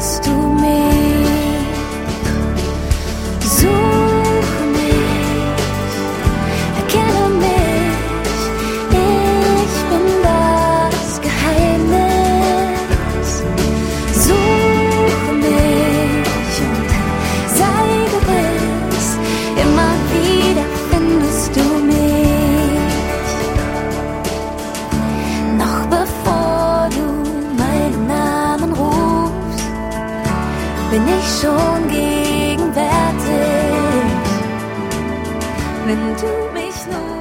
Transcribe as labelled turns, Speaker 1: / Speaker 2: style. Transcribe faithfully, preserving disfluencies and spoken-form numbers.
Speaker 1: findest du mich. Such mich, erkenne mich, ich bin das Geheimnis. Such mich und sei gewiss, immer wieder findest du mich. Noch bevor du meinen Namen rufst, bin ich schon gegenwärtig, wenn du mich nur